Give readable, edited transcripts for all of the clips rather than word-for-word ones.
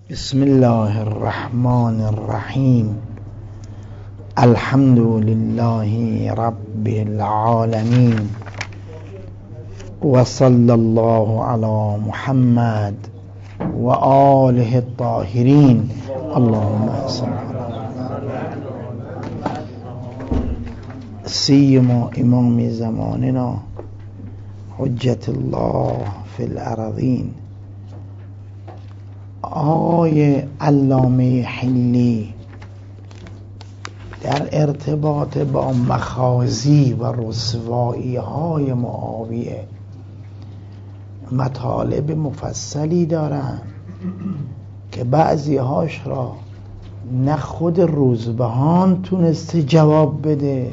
بسم الله الرحمن الرحیم. الحمد لله رب العالمین و صلی الله علی محمد و آله الطاهرین. اللهم صل سیما امام زماننا حجت الله فی الارضین آقای علامه حلی در ارتباط با مخازی و رسوایی های معاویه مطالب مفصلی دارند که بعضی هاش را نه خود روزبهان تونسته جواب بده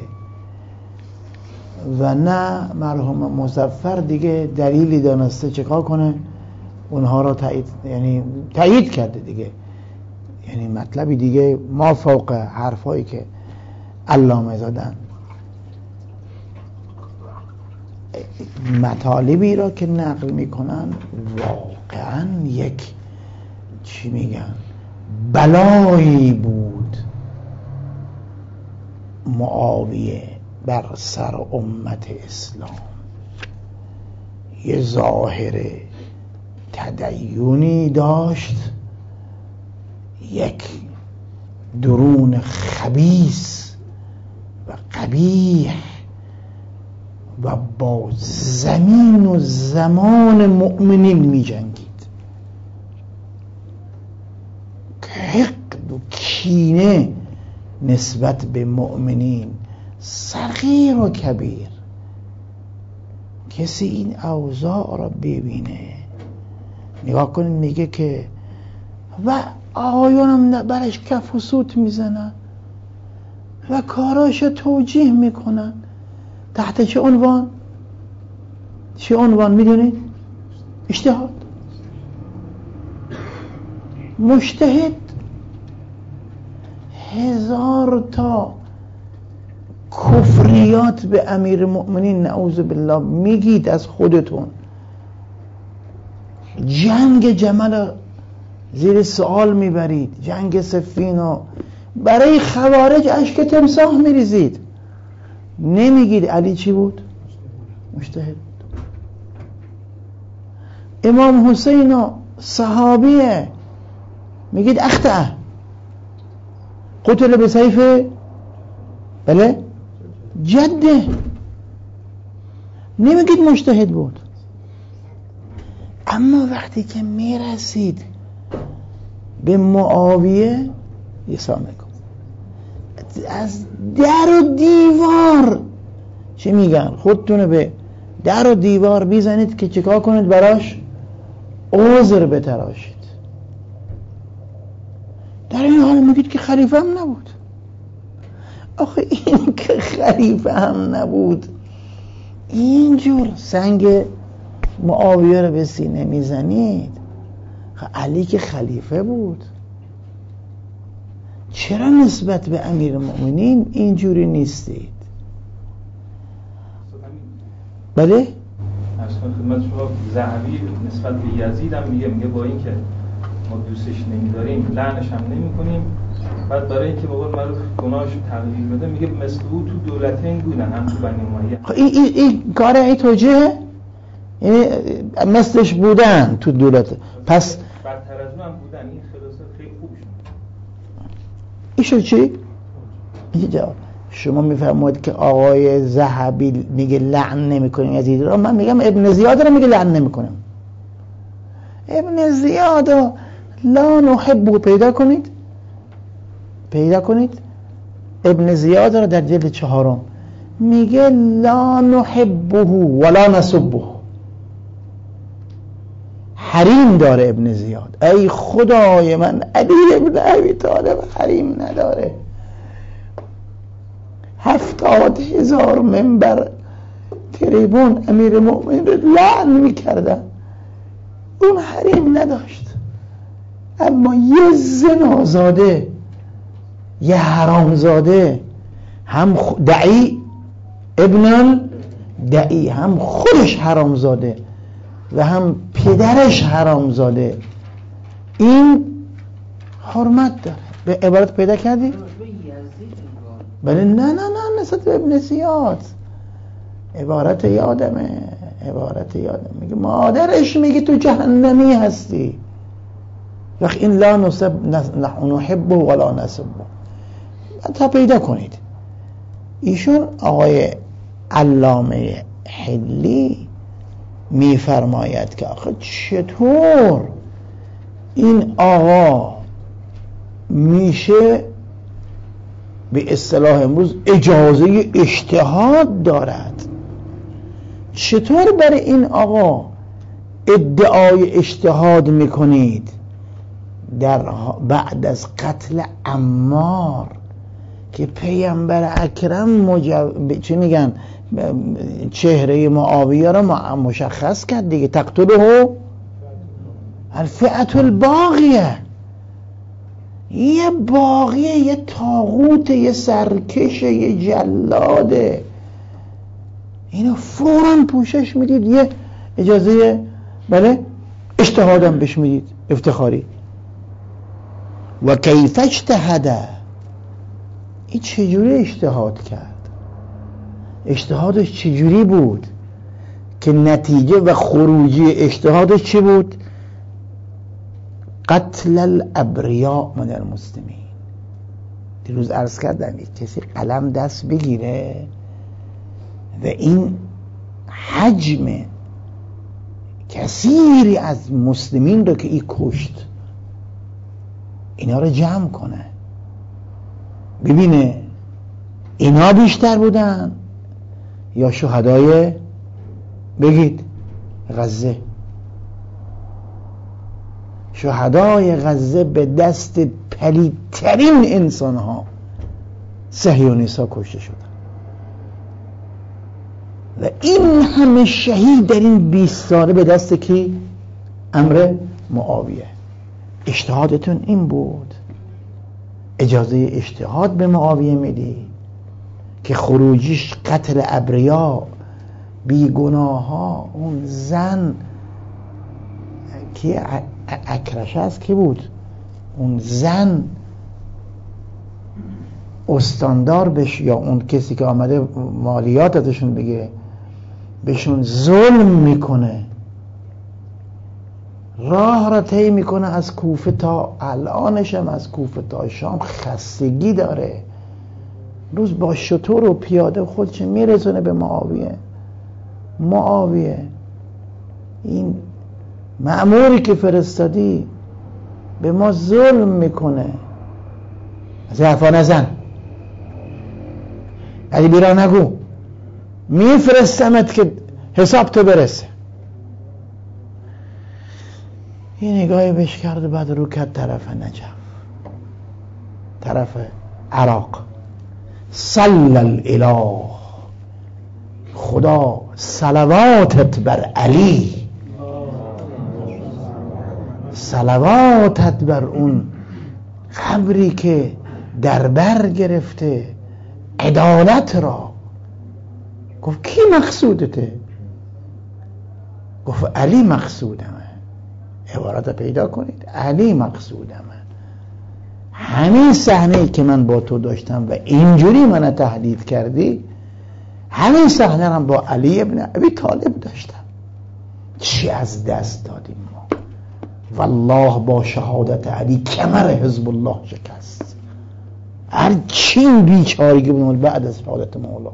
و نه مرحوم مظفر دیگه دلیلی دانسته چکار کنه اونها را تایید کرده دیگه. یعنی مطلبی دیگه ما فوق حرفایی که علامه زدن، مطالبی را که نقل میکنن واقعا یک بلایی بود معاویه بر سر امت اسلام. یه ظاهر تدیونی داشت، یک درون خبیث و قبیح و با زمین و زمان مؤمنین می جنگید. حقد و کینه نسبت به مؤمنین، صغیر و کبیر. کسی این اوضاع را ببینه نگاه کنید، میگه که و آقایانم برش کف و سوت میزنن و کاراش توجیه میکنن تحت چه عنوان؟ میدونید؟ اجتهاد. مجتهد 1000 تا کفریات به امیر مؤمنین نعوذ بالله میگید از خودتون. جنگ جمل زیر سوال میبرید، جنگ صفین، برای خوارج اشک تمساح میریزید، نمیگید علی چی بود؟ مجتهد بود. امام حسین صحابیه، میگید اخطأ، قتل به سیف بله جده، نمیگید مجتهد بود. اما وقتی که میرسید به معاویه از در و دیوار چی میگن؟ خودتونه به در و دیوار بیزنید که چیکار کنید؟ براش عذر بتراشید. در این حال میگید که خلیفه هم نبود. آخه این که خلیفه هم نبود، اینجور سنگ معاویه رو به سینه میزنید. علی که خلیفه بود، چرا نسبت به امیر المؤمنین اینجوری نیستید؟ بله؟ از خدمت شما ذهبی نسبت به یزید هم میگه با این که ما دوستش نمیداریم لعنش هم نمی کنیم، بعد برای اینکه به قول معروف گناهش تغییر بده میگه مثل او تو دولتین بودن، هم تو بنی امیه. این کار این توجیه؟ یعنی مثلش بودن تو دولت، پس بدتر از اون هم بودن. این خلاصه خیلی خوب شد. ایشو چی؟ این جواب شما میفرمایید که آقای ذهبی میگه لعن نمی کنیم یزید را، من میگم ابن زیاد را میگه لعن نمی کنیم. ابن زیاد لا نحبه پیدا کنید ابن زیاد را در جلد 4 میگه لا نحبه ولا نسبه. حریم داره ابن زیاد. ای خدای من، علی ابن ابی طالب حریم نداره. 70,000 منبر تریبون امیر مؤمنین لعن میکردن، اون حریم نداشت. اما یه زنازاده، یه حرامزاده، هم دعی ابن دعی، هم خودش حرامزاده و هم پدرش حرامزاده، این حرمت داره. به عبارت پیدا کردی؟ بله نه نسبت به ابن زیاد عبارت یادمه میگه مادرش میگه تو جهنمی هستی. وقت این لا نحبه ولا نسبه تا پیدا کنید. ایشون آقای علامه حلی میفرماید که آخه چطور این آقا میشه به اصطلاح امروز اجازه اجتهاد دارد؟ چطور برای این آقا ادعای اجتهاد میکنید بعد از قتل عمار که پیامبر اکرم چی میگن چهره معاویه را مشخص کرد دیگه، تقتله الفئة الباغیه، یه باغیه، یه طاغوت، یه سرکشه، یه جلاده، اینو فوراً پوشش میدید، یه اجازه بله اجتهادم بهش میدید افتخاری. و کیف اجتهده، این چجوری اجتهاد کرد؟ اجتهادش چجوری بود که نتیجه و خروجی اجتهادش چی بود؟ قتل الابریاء من المسلمین. دیروز عرض کردم کسی قلم دست بگیره و این حجم کثیری از مسلمین رو که این کشت اینا رو جمع کنه، ببینه اینا بیشتر بودن یا شهدای بگید غزه. شهدای غزه به دست پلیدترین انسان ها صهیونیست‌ها کشته شدن و این همه شهید در این 20 ساله به دست کی؟ امر معاویه. اجتهادتون این بود، اجازه اجتهاد به معاویه میدی که خروجیش قتل ابریا بیگناه ها. اون زن که اکرشه است کی بود؟ اون زن استاندار بش یا اون کسی که آمده مالیات ازشون بگیره بهشون ظلم میکنه، راه را طی میکنه از کوفه تا الانش هم از کوفه تا شام خستگی داره، روز با شتر و پیاده خودش میرسونه به معاویه این مأموری که فرستادی به ما ظلم میکنه، از حرفا نزن، علی بیرا نگو، میفرستمت که حساب تو برسه. این نگاهی بهش کرد و بعد رو کرد طرف نجف، طرف عراق. صلی الاله، خدا صلواتت بر علی، صلواتت بر اون قبری که در بر گرفته عدالت را. گفت کی مقصودته؟ گفت علی مقصودمه. عبارت پیدا کنید، علی مقصودمه. همین صحنه‌ای که من با تو داشتم و اینجوری منو تهدید کردی، همین صحنه هم با علی ابن ابی طالب داشتم. چی از دست دادیم ما؟ والله با شهادت علی کمر حزب الله شکست. هر چی بیچارگی بود بعد از شهادت مولا.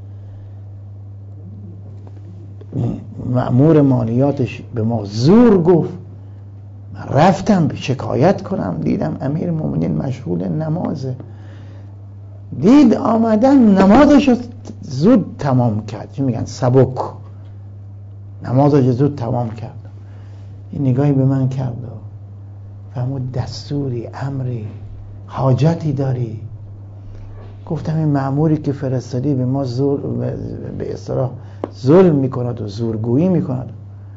مأمور مالیاتش به ما زور گفت. من رفتم شکایت کنم، دیدم امیر مومنین مشغول نمازه، دید آمدن نمازش زود تمام کرد، چی میگن سبک، نمازش زود تمام کرد. این نگاهی به من کرد و فهمود دستوری، امری، حاجتی داری. گفتم این مأموری که فرستادی به ما به اصطلاح ظلم میکند و زورگویی میکند.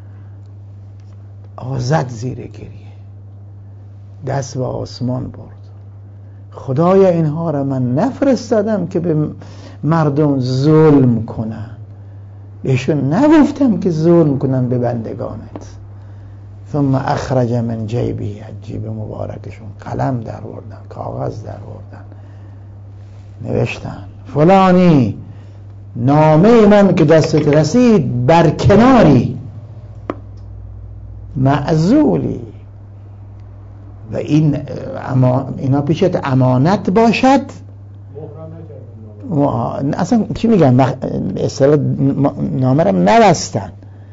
زد زیر گریه، دست به آسمان برد. خدایا اینها را من نفرستادم که به مردم ظلم کنن، بهشون نگفتم که ظلم کنن به بندگانت. ثم اخرج من جیبه، جیب مبارکشون قلم در آوردن، کاغذ در آوردن، نوشتن فلانی نامه من که دستت رسید بر کناری معزولی و اینا پیشت امانت باشد. اصلا چی میگن، اصلا نامه رو نبستن،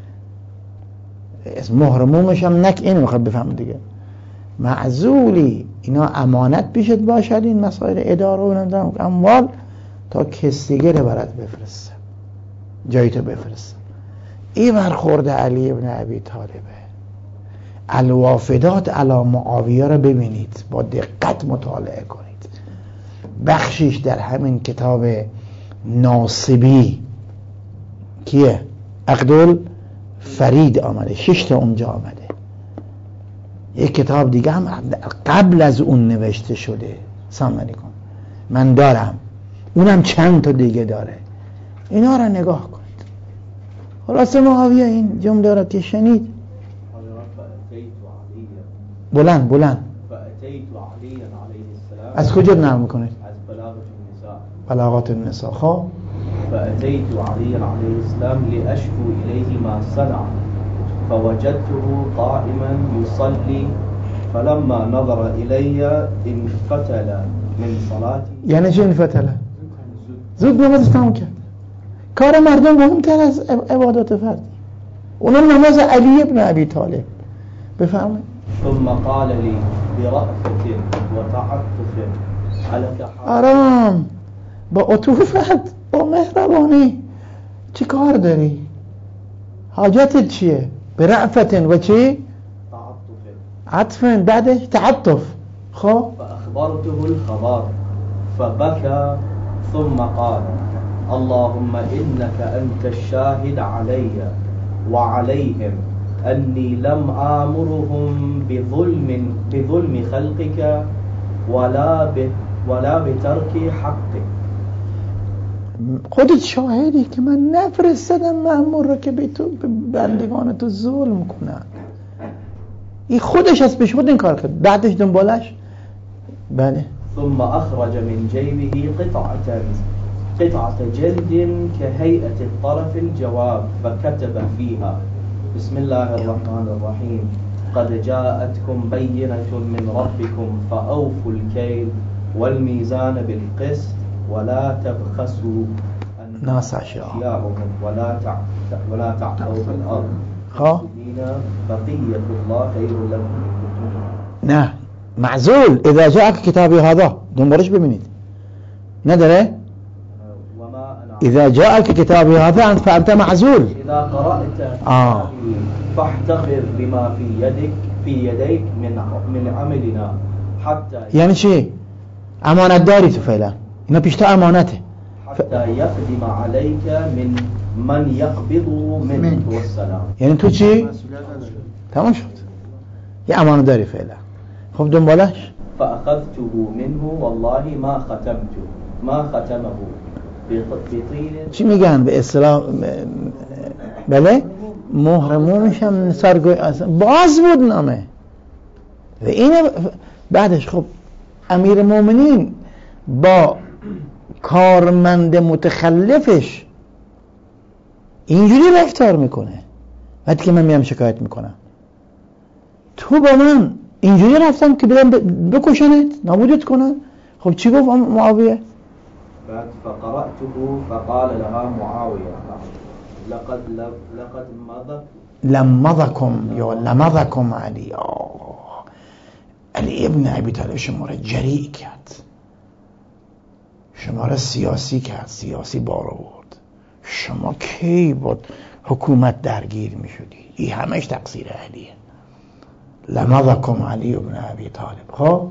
مهرمومش هم این میخواد بفهم دیگه. معزولی اینا امانت پیشت باشد، این مسائل اداره و اموال، تا کستیگه رو برات بفرسته، جایی تو بفرسته. این برخورد علی ابن ابی طالبه. الوافدات علی معاویه رو ببینید، با دقت مطالعه کنید. بخشیش در همین کتاب ناصبی کیه؟ عقدل فرید آمده، 6 تا اونجا آمده. یک کتاب دیگه هم قبل از اون نوشته شده، سلام علیکم، من دارم، اونم چند تا دیگه داره. اینا رو نگاه کنید. خلاص معاویه این جمله را که شنید، بلند از کجا نقل میکنید؟ از بلاغات النساء. خب فأتيت علي عليه السلام لأشكو إليه ما صنع فوجدته قائما يصلي فلما نظر إلي انفتل من صلاتي. یعنی چه انفتل؟ زود نمازش تموم کرد. کار مردم مهمتر از عبادات فردی. اونم نماز علی ابن ابی طالب. بفهمید. ثم قال لي برأفة وتعطف على آرام، با عطوفت، با مهربانی، چی کار داری؟ حاجتت چیه؟ برأفة و چی؟ عطف، بعدش تعطف. خب فأخبرته الخبر فبكى ثم قال اللهم إنك أنت الشاهد علي وعليهم أني لم آمرهم بظلم خلقك ولا بترك حقك. خودت شاهدی که من نفرستادم مأمور رو که به بندگان تو ظلم کنن. این خودش از پیش خود این کار کرد، بعدش دنبالش بله. ثم أخرج من جيبه قطعة جلد كهيئة الطرف الجواب فكتب فيها بسم الله الرحمن الرحيم قد جاءتكم بينة من ربكم فأوفوا الكيل والميزان بالقسط ولا تبخسوا الناس أشياءهم ولا تعثوا في الأرض بقية الله خير لكم. نه معزول. اذا جاءك كتابي هذا دنبالش ببینید نداره. اذا جاءك كتابي هذا فأنت معزول. اذا قرأت فاحتفظ بما في يديك من عملنا حتى یعنی چی؟ امانت داری تو فعلا، اینا پیشتا امانته. حتى يقدم عليك من يقبض منك والسلام. یعنی تو چی؟ تمام شد، یه امانت داری فعلا. خب دنبالش فأخذته منه والله ما ختمه بطين. چی میگن به اصطلاح؟ بله محرمومش هم سرگوی باز بود نامه و اینه. بعدش خب امیر مومنین با کارمند متخلفش اینجوری رفتار میکنه. وقتی که من میام شکایت میکنم تو با من اینجوری رفتم که بدم بکشنت، نابودت کنن. خب چی گفت معاویه؟ بعد فقرأته فقال لها معاوية لقد لمضكم یا لمضكم علی. علی ابن ابی طالب شما را جریء کرد، شما را سیاسی کرد، سیاسی بار آورد. شما کی با حکومت درگیر می شدی؟ این همش تقصیر علیه. لمضكم علی ابن ابی طالب. خب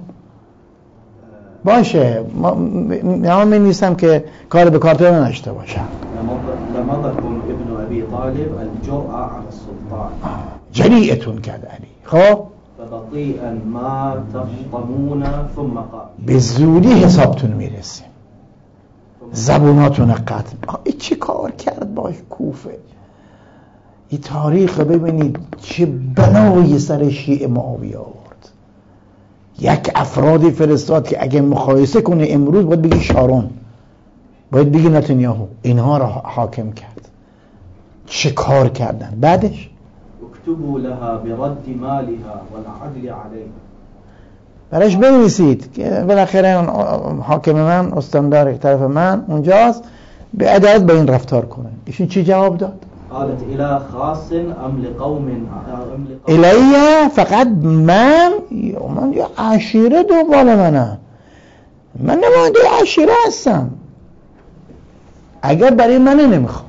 باشه، من می نیستم که کار به کارت نداشته باشم. لمضكم ابن ابی طالب الجرأة على السلطان. جریئتون کرد علی. خب فبطيئا ما تفطمون ثم قال به زودی حسابتون میرسیم، زبوناتون قطع. این چی کار کرد باش کوفه؟ این تاریخ ببینید چه بلایی سر شیعه معاویه آورد. یک افرادی فرستاد که اگه مقایسه کنه امروز باید بگی شارون، باید بگی نتانیاهو، اینها را حاکم کرد. چه کار کردن؟ بعدش اکتبوا لها برد مالها والعدل علیها، برایش بنویسید که بالاخره حاکم من، استاندار طرف من اونجاست، به عدالت با این رفتار کنه. ایشون چی جواب داد؟ قالت الى خاص ام لقوم الیه، فقط من یه عشیره دنبال منم، من نماینده عشیره هستم، اگر برای من نمیخوام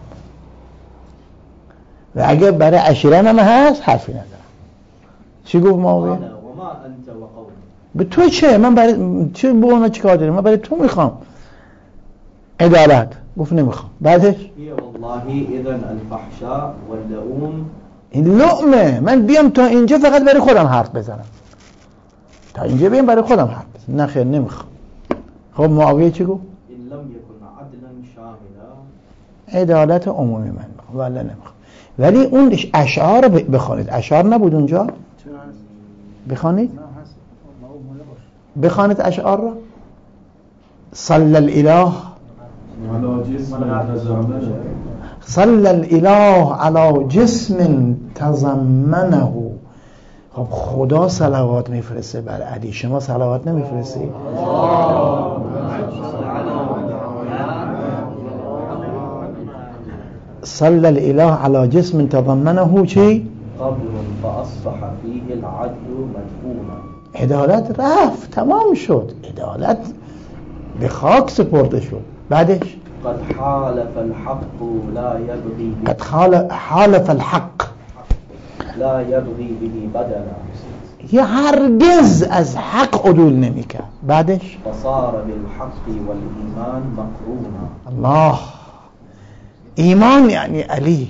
و اگر برای عشیره من هست حرفی ندارم. چی گفت معاویه؟ قال وما انت وقوم، به تو چه؟ من برای چه به اونا چی کار دارم؟ من برای تو میخوام عدالت. گفت نمیخوام. بعدش هي والله اذن الفحشاء واللؤم، این لؤمه، من بیام تا اینجا فقط برای خودم حرف بزنم، تا اینجا بیام برای خودم حرف بزنم. نه خیر نمیخوام. خب معاویه چی گفت؟ ان لم يكن عدلا شاملا، عدالت عمومی من میخوام ولی نمیخوام. ولی اون اشعار رو بخوانید. اشعار نبود اونجا؟ بخوانید، بخوانید اشعار رو. صلی الاله صلی الاله علی جسم تضمنه. خب خدا صلوات میفرسته بر علی، شما صلوات نمیفرستی؟ صلی الاله علی جسم تضمنه چی؟ قبر فاصبح فيه العدل مدفونا، عدالت رفت، تمام شد، عدالت به خاک سپرده شد. بعدش قد حالف الحق لا يبغي به، قد حالف الحق لا يبغي به بدلا، یه هرگز از حق عدول نمیکرد. بعدش فصار بالحق والإيمان مقرونا، الله، ایمان یعنی علی،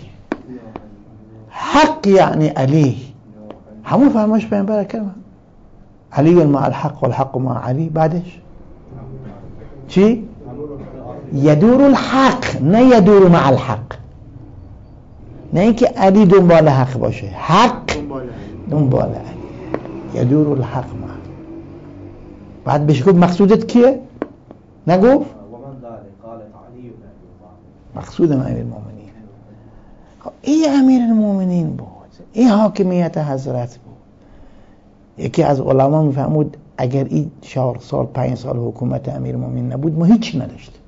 حق یعنی علی، همون فرمایش پیامبر اکرم علی مع الحق والحق مع علی. بعدش چی؟ یدور الحق، نه یدور مع الحق، نه اینکه علی دنبال حق باشه، حق دنبال علی، یدور الحق مع. بعد بهش گفت مقصودت کیه؟ نگفت؟ ومن ذلك قالت علي بن ابي طالب، مقصود امیر المؤمنین. این امیر المؤمنین بود، این حاکمیت حضرت بود. یکی از علما میفهمود اگر این 4 سال 5 سال حکومت امیر المؤمنین نبود ما هیچی نداشتیم.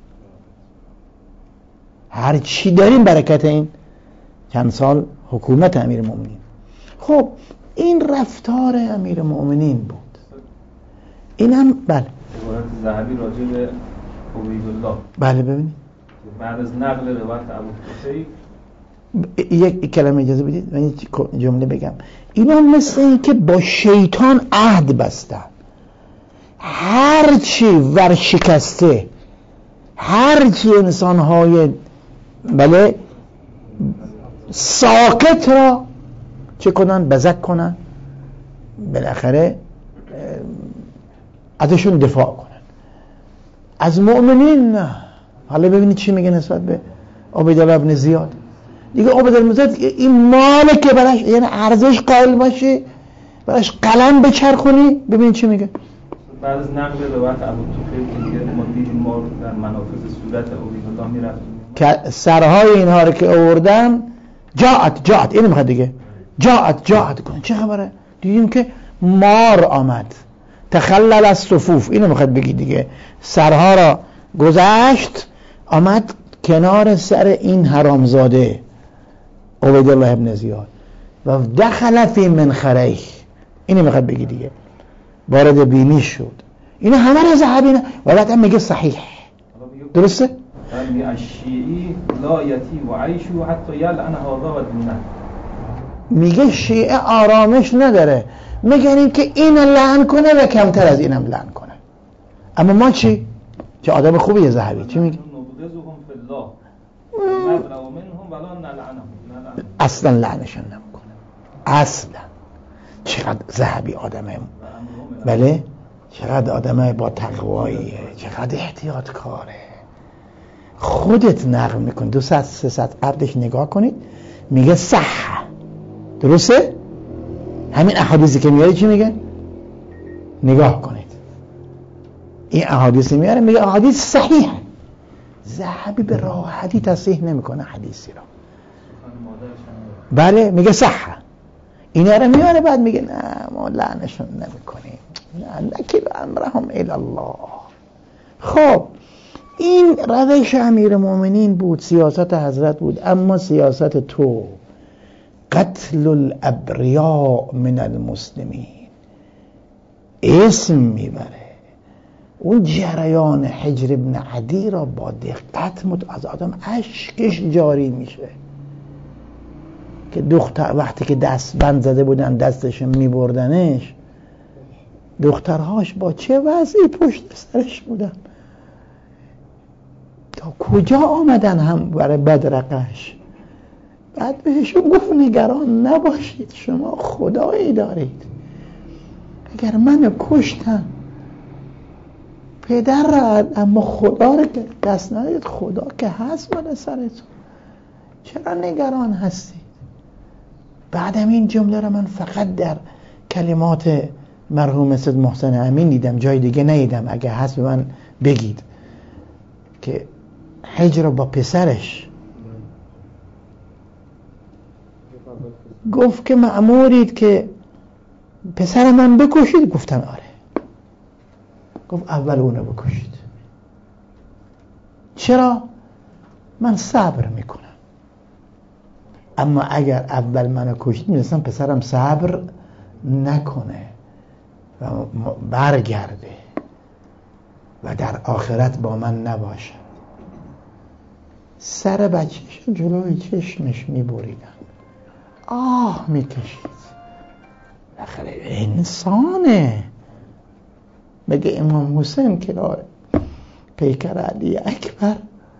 هر چی داریم برکت این چند سال حکومت امیر المؤمنین. خب این رفتار امیر المؤمنین بود. این هم بله عبارت ذهبی راجع به عبیدالله، بله ببینید بعد از نقل روایت ابوالطفیل، یک کلمه اجازه بدید من یک جمله بگم. اینا مثل این که با شیطان عهد بستن، هرچی ورشکسته، هرچی انسانهای بله ساکت را چه کنن؟ بزک کنن، بالاخره ازشون دفاع کنن. از مؤمنین نه. حالا ببینید چی میگه نسبت به عبیدالله ابن زیاد. دیگه عبیدالله ابن زیاد این ماله که براش یعنی ارزش قائل باشی، براش قلم بچرخونی. ببینید چی میگه بعد از نقل روایت ابوالطفیل که دیگه ما دیدیم، ما در منافذ صورت عبیدالله میرفتیم که سرهای اینها رو که آوردن جاعت اینو میخواد دیگه جاعت کن. چه خبره؟ دیدیم که مار آمد، تخلل از صفوف، اینو میخواد بگی دیگه. سرها را گذشت، آمد کنار سر این حرامزاده عبیدالله ابن زیاد و دخل فی منخره، اینو میخواد بگی دیگه، وارد بینی شد. اینا همه را ذهبینه و بعد هم میگه صحیح، درسته؟ میگه الشیعی لا یتی و عیشو حتی یلعن هذا و دونه. میگه شیعه آرامش نداره میگن که این لعن کنه و کمتر از اینم لعن کنه. اما ما چی؟ چه آدم خوبیه ذهبی. چی میگه؟ اصلا لعنشون نمیکنه، اصلا. چقدر ذهبی آدمه، بله چقدر آدمه با تقواییه، چقدر احتیاط کاره. خودت نقل میکنی 200-300 قبلش نگاه کنید میگه صح. درسته؟ همین احادیثی که میاره چی میگه؟ نگاه کنید این احادیثی میاره میگه احادیث صحیح. ذهبی به راحتی تصحیح نمیکنه حدیثی را. بله میگه صح. اینا رو میاره بعد میگه نه ما لعنشون نمیکنیم، لکل امرهم الی الله. خب این روش امیر مومنین بود، سیاست حضرت بود. اما سیاست تو قتل الابریاء من المسلمین اسم میبره. اون جریان حجر ابن عدی را با دقت از آدم اشکش جاری میشه که دختر وقتی که دستبند زده بودن دستش میبردنش، دخترهاش با چه وضعی پشت سرش بودن، تا کجا آمدن هم برای بدرقش. بعد بهشون گفت نگران نباشید، شما خدایی دارید. اگر منو کشتن پدر را، اما خدا را که دست ندید، خدا که هست بالا سرتون، چرا نگران هستید؟ بعدم این جمله را من فقط در کلمات مرحوم سید محسن امین دیدم، جای دیگه ندیدم. اگه هست به من بگید که حجر با پسرش گفت که مأمورید که پسر من بکشید. گفتن آره. گفت اول اونو بکشید. چرا؟ من صبر میکنم، اما اگر اول منو کشید میرسم پسرم صبر نکنه و برگرده و در آخرت با من نباشه. سر بچهش جلوی چشمش میبریدن، آه میکشید. آخره انسانه. بگه امام حسین که پیکر علی اکبر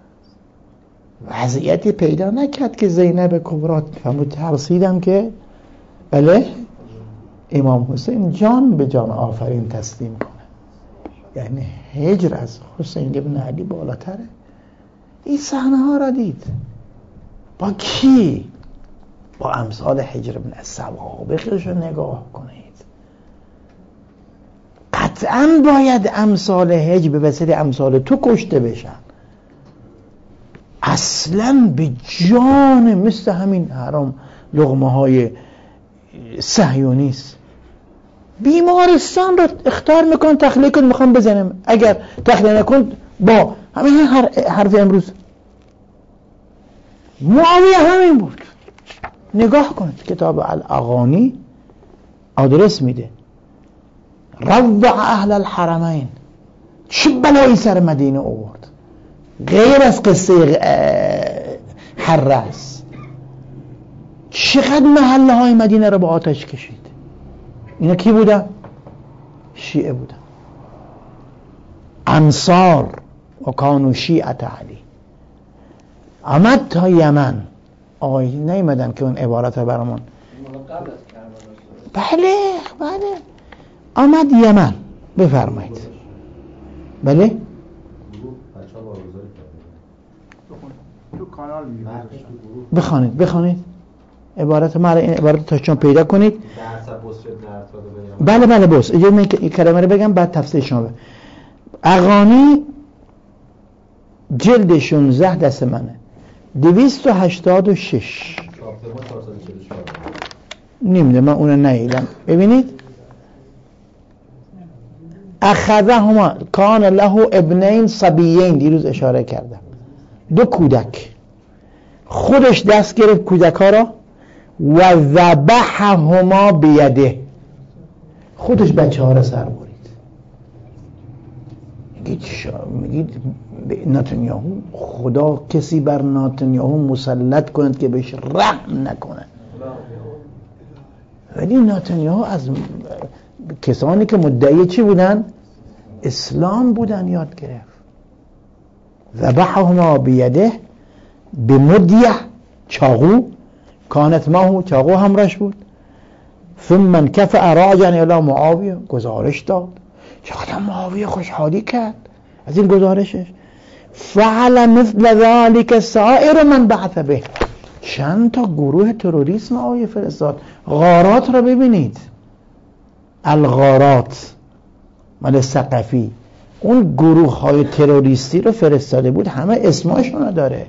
وضعیتی پیدا نکرد که زینب کبرا فرمود ترسیدم که بله امام حسین جان به جان آفرین تسلیم کنه. یعنی هجر از حسین ابن علی بالاتره. این صحنه ها را دید. با کی؟ با امثال هجر ابن سوابقش رو نگاه کنید. قطعا باید امثال هجر به وسیله امثال تو کشته بشن. اصلا به جان مثل همین حرام لقمه های صهیونیست بیمارستان رو اختار میکن، تخلیه کن، میخوام بزنم. اگر تخلیه نکن با همین حرف امروز معاویه همین بود. نگاه کنید کتاب الاغانی آدرس میده روع اهل الحرمین، چه بلایی سر مدینه آورد غیر از قصه حرس. چقدر محله های مدینه رو با آتش کشید. اینا کی بودن؟ شیعه بودن، انصار و کانو شیعت علی. آمد تا یمن. آقای نیمدن که اون عبارت رو برامون. بله آمد یمن. بفرمایید. بله بخوانید عبارت ما رو، این عبارت تا شما پیدا کنید. بله بس اجازه من این کلمه رو بگم بعد تفسیر شما بگم. اغانی جلد 16 دست منه 286 نمیده، من اونو نیدم. ببینید اخذهما کان له ابنین صبیین، دیروز اشاره کردم، 2 کودک. خودش دست گرفت کودک ها را و ذبحهما بیده، خودش بچه ها را سر برید. میگید نتانیاهو خدا کسی بر نتانیاهو مسلط کند که بهش رحم نکنه. ولی نتانیاهو از کسانی که مدعی چی بودن؟ اسلام بودن یاد گرفت. ذبحهما بیده به مدیه، چاقو، کانت ماهو، چاقو همراش بود. ثم انکفع راجعا الی معاویه، گزارش داد. چقدر معاویه خوشحالی کرد از این گزارشش. فعل مثل ذلك سائر من بعث به، چند تا گروه تروریسم آقای فرستاد. غارات را ببینید، الغارات مال ثقفی، اون گروه های تروریستی رو فرستاده بود، همه اسماشون داره.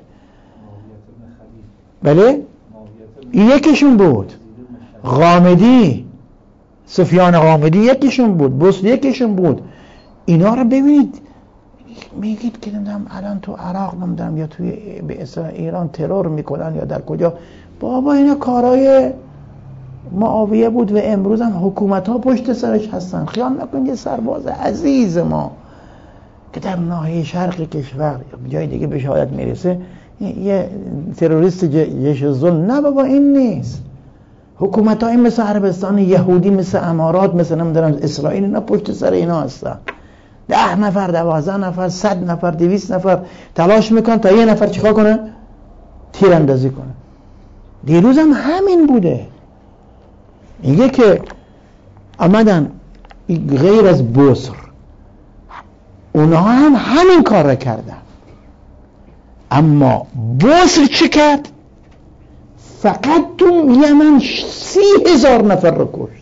بله یکیشون بود غامدی، سفیان غامدی یکیشون بود، بوسلی یکیشون بود. اینا رو ببینید، میگید که نمیدونم الان تو عراق نمیدونم یا توی به اصطلاح ایران ترور میکنن یا در کجا. بابا اینا کارهای معاویه بود و امروز هم حکومت ها پشت سرش هستن. خیال نکن یه سرباز عزیز ما که در ناحیه شرق کشور جای دیگه به شهادت میرسه یه تروریست جیش الظلم. نه بابا این نیست. حکومت های مثل عربستان یهودی، مثل امارات، مثل نمیدونم اسرائیل، اینا پشت سر اینا هستن. 10 نفر 12 نفر 100 نفر 200 نفر تلاش میکنن تا یه نفر چیکار کنه؟ تیراندازی کنه. دیروز هم همین بوده. میگه که آمدن غیر از بصر اونها هم همین کار را کردن، اما بصر چی کرد؟ فقط تو یمن 30,000 نفر رو کشت.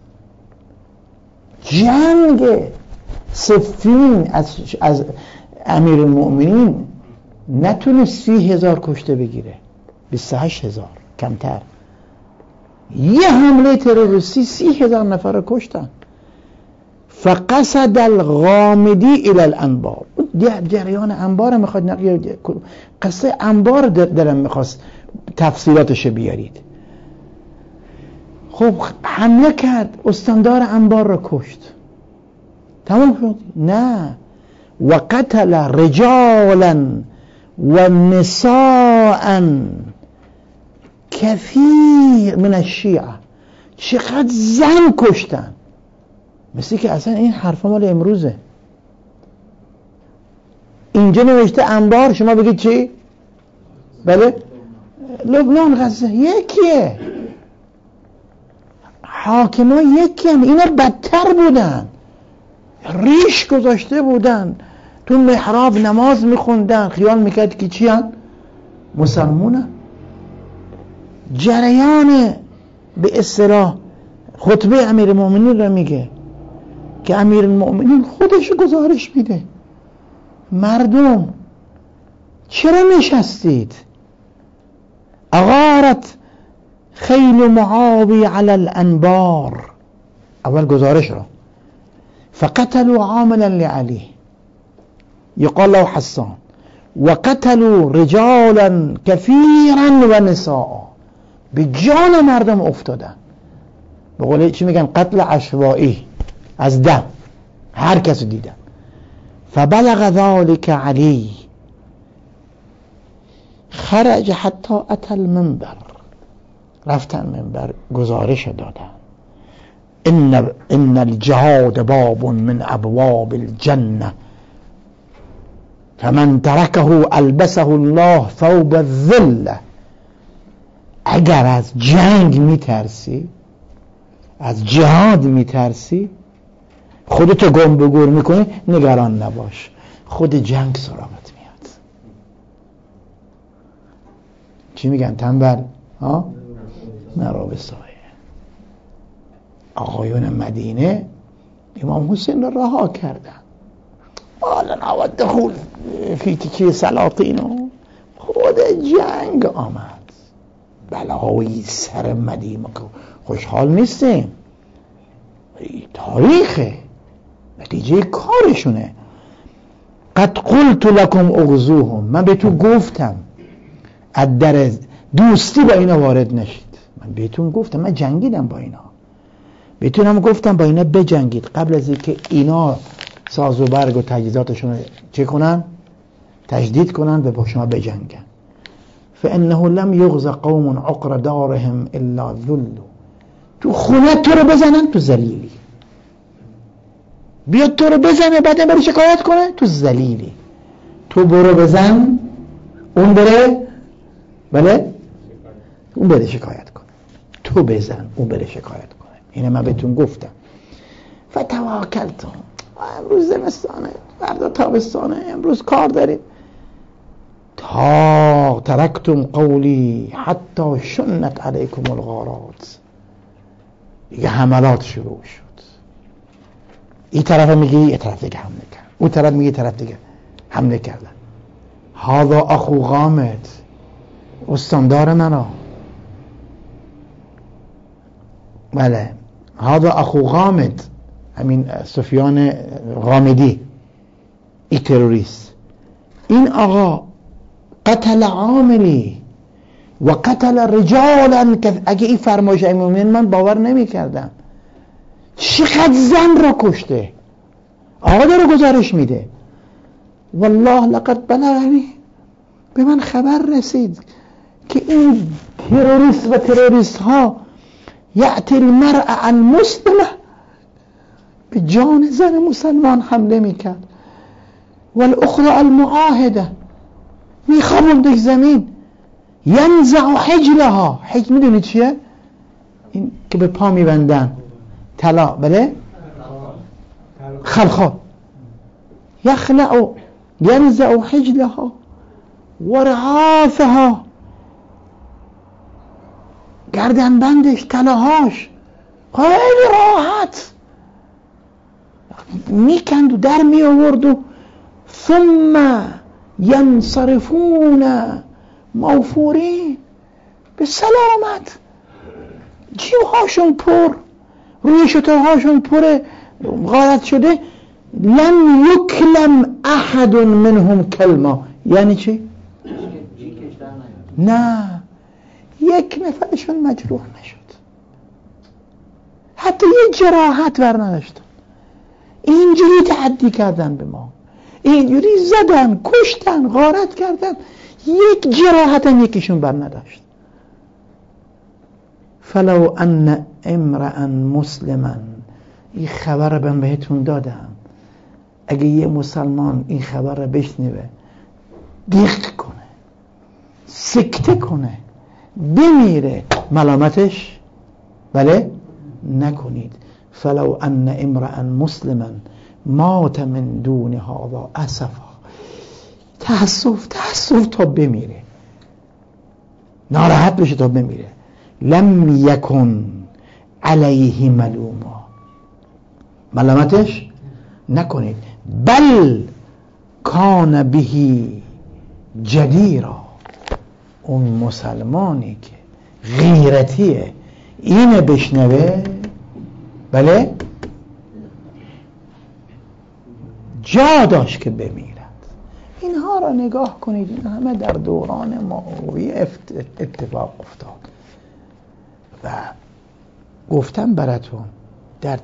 جنگ صفین از امیر المؤمنین نتونست 30,000 کشته بگیره، 28,000 کمتر. یه حمله تروریستی 30,000 نفر رو کشتن. فقصد الغامدی الى الانبار. جریان انبار میخواد نقیه، قصه انبار دلم میخواست تفصیلاتش بیارید. خب حمله کرد، استاندار انبار رو کشت، تمام شد؟ نه. و قتل رجالا و نساء کثیر من الشیعه. چقدر زن کشتن. مثل که اصلا این حرفا مال امروزه. اینجا نوشته انبار، شما بگید چی؟ بله لبنان، غزه یکیه، حاکما یکی هم. اینا بدتر بودن، ریش گذاشته بودن، تو محراب نماز میخوندن، خیال میکرد که چی هن؟ مسلمونه. جریان به اصطلاح خطبه امیر المؤمنین را میگه که امیر المؤمنین خودش گزارش میده. مردم چرا نشستید؟ اغارت خیل معاوی علی الانبار. اول گزارش را فقتلوا عاملا لعلی يقال له حسان وقتلوا رجالا كثيرا ونساء. به جان مردم افتادن. به قول چی میگن؟ قتل عشوائی، از دم هر کس دیدن. فبلغ ذلك علی خرج حتی اتى المنبر. رفتن منبر گزارش دادن ان الجهاد باب من ابواب الجنه فمن تركه البسه الله ثوب الذله. اگر از جنگ میترسی، از جهاد میترسی، خودتو گم به گور میکنی، نگران نباش، خود جنگ سراغت میاد. چی میگن؟ تنبل نرو به سایه. آقایون مدینه امام حسین رو رها کردن. حالا نواد دخول فی تکی سلاطین. خود جنگ آمد، بلایی سر مدینه. خوشحال نیستیم، تاریخه، نتیجه کارشونه. قد قلت لكم اغزوهم. من بهتون گفتم از در دوستی با اینا وارد نشید. من بهتون گفتم، من جنگیدم با اینا، بهتون هم گفتم با اینا بجنگید قبل از اینکه اینا ساز و برگ و تجهیزاتشون رو چه کنن؟ تجدید کنن و با شما بجنگن. فانه لم یغز قوم عقر دارهم الا ذلوا. تو خونه تو رو بزنن تو ذلیلی، بیاد تو رو بزنه بعد بره شکایت کنه تو ذلیلی. تو برو بزن، اون بره، بله اون بره شکایت کنه. تو بزن، اون بره شکایت کنه. اینه من بهتون گفتم. فتواکلتم. امروز زمستانه، فردا تابستانه، امروز کار داریم. ها ترکتم قولی حتی شنت علیکم الغارات. دیگه حملات شروع شد، این طرف میگه یه طرف دیگه حمله کرد، اون طرف میگه طرف دیگه حمله کردن. هذا اخو غامد، استاندار منو. بله هذا اخو غامد، همین سفیان غامدی، این تروریست. این آقا قتل عاملی و قتل رجالا. اگه این فرمایش امامیان من باور نمی کردم. چقدر زن رو کشته. آقا داره گزارش میده والله لقد بلغنی، به من خبر رسید که این تروریست و تروریست ها یأتی المرء المسلمه، به جان زن مسلمان حمله میکرد، والاخرى المعاهده، میخوابوندش زمین، ینزع حجلها. حجل میدونید چیه؟ این که به پا میبندن، طلا. بله خلخال. یخلع ینزع حجلها و رعافها، گردن بندش، طلاهاش خیلی راحت میکند و در می آورد و ثم ینصرفون موفورین، به سلامت، جیوهاشون پر، روی شترهاشون پر غارت شده. لم یکلم احد منهم کلمه. یعنی چی؟ نه، یک نفرشون مجروح نشد، حتی یک جراحت بر نداشتن. اینجوری تعدی کردن به ما، اینجوری زدن، کشتن، غارت کردن، یک جراحت هم یکیشون بر نداشت. فلو ان امرأ مسلما، این خبر رو من بهتون دادم، اگه یه مسلمان این خبر رو بشنوه، دیق کنه، سکته کنه، بمیره، ملامتش بله نکنید. فلو ان امرأ مسلما مات من دون هذا اسفا، تأسف تا بمیره، ناراحت بشه تا بمیره. لم یکن علیه ملوما، ملامتش نکنید. بل کان بهی جدیرا، اون مسلمانی که غیرتیه اینه بشنوه، بله جا داشت که بمیرد. اینها را نگاه کنید، این همه در دوران معاویه اتفاق افتاد. و گفتم براتون در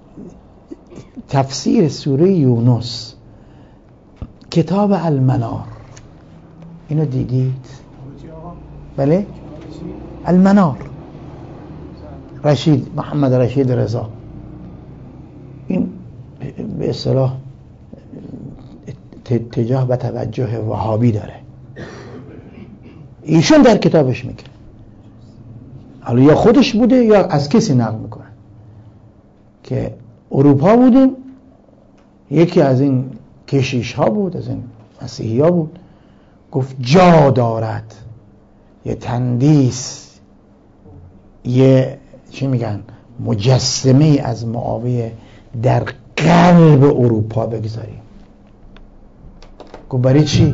تفسیر سوره یونس کتاب المنار، اینو دیدید؟ بله المنار، رشید، محمد رشید رضا، این به اصطلاح اتجاه و توجه وهابی داره. ایشون در کتابش میگه، حالا یا خودش بوده یا از کسی نقل میکنه، که اروپا بودیم، یکی از این کشیش ها بود، از این مسیحی ها بود، گفت جا دارد یه تندیس، یه چی میگن مجسمه از معاویه در قلب اروپا بگذاریم. گفت برای چی؟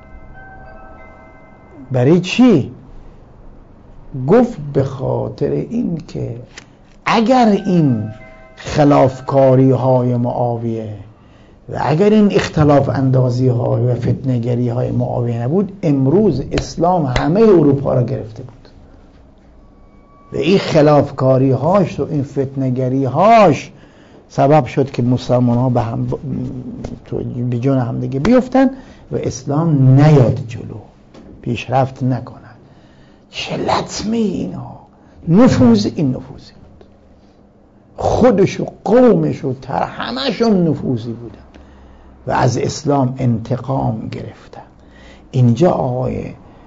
برای چی؟ گفت به خاطر این که اگر این خلافکاری های معاویه و اگر این اختلاف اندازی های و فتنه‌گری های معاویه نبود، امروز اسلام همه اروپا را گرفته بود. و این خلافکاری هاش و این فتنه‌گری هاش سبب شد که مسلمان ها به جان هم دیگه بیفتن و اسلام نیاد جلو، پیشرفت نکنه. چه لطمه اینا، نفوذ این نفوذی بود، خودش و قومش و همه‌شون نفوذی بودن و از اسلام انتقام گرفتن. اینجا آقای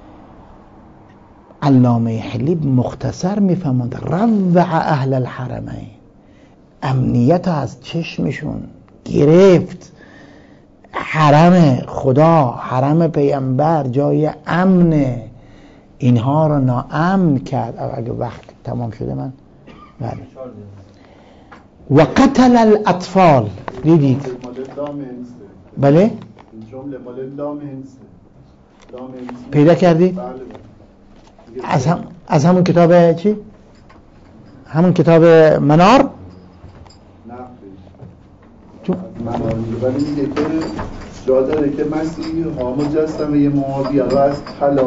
علامه حلیب مختصر میفهمند روع اهل الحرمین، امنیت از چشمشون گرفت، حرم خدا، حرم پیامبر جای امنه، اینها رو ناامن کرد. اگه وقت تمام شده من بله. و قتل الاطفال، دیدید بله پیدا کردی؟ از همون کتاب چی؟ همون کتاب منار؟ نه منار میگه، ولی میگه که جا داره که مسیحی ها مجسمه یه معاویه رو از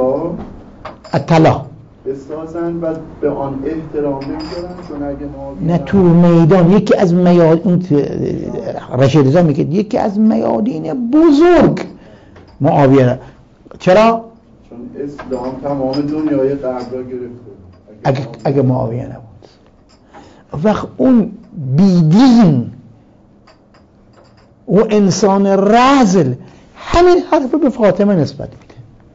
طلا بسازن و به آن احترام نمیذارن، چون اگه معاویه نه تو میدان یکی از میادین، رشید رضا میگه یکی از میادین بزرگ معاویه. چرا؟ چون اسلام تمام دنیای غرب را گرفته. اگه معاویه نبود، وقت اون بیدین و انسان رذل همین حرف به فاطمه نسبت میده.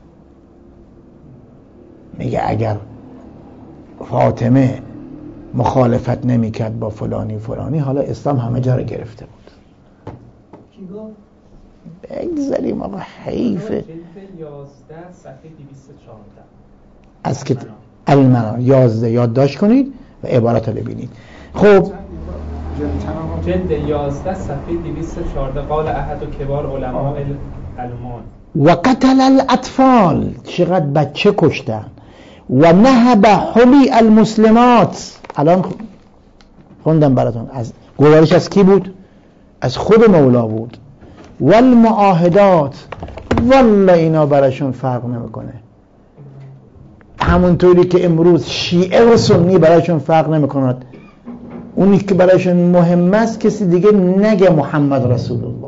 میگه اگر فاطمه مخالفت نمیکرد با فلانی فلانی، حالا اسلام همه جا رو گرفته بود. کی گفت؟ بگذاریم آقا، حیفه. جلد 11 صفحه 214 از که المنار 11 یادداشت کنید و عبارت رو ببینید. خب جلد 11 صفحه 214 قال احد کبار علماء الالمان و قتل الاطفال، چقدر بچه کشتن، و نهب حلی المسلمات. الان خوندم براتون، از گزارش از کی بود؟ از خود مولا بود. والمعاهدات، والله اینا براشون فرق نمیکنه، همونطوری که امروز شیعه و سنی براشون فرق نمیکنه. اونی که براشون مهم است کسی دیگه نگه محمد رسول الله.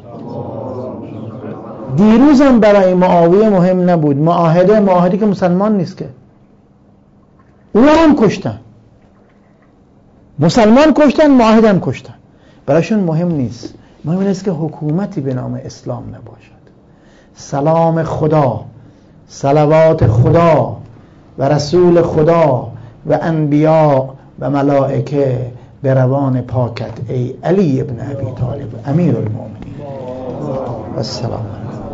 دیروزم برای معاویه مهم نبود، معاهده که مسلمان نیست که، اونا هم کشتن، مسلمان کشتن، معاهده هم کشتن، براشون مهم نیست. مهم است که حکومتی به نام اسلام نباشد. سلام خدا، صلوات خدا و رسول خدا و انبیا و ملائکه به روان پاکت ای علی ابن ابی طالب امیر المؤمنین. و السلام علیکم.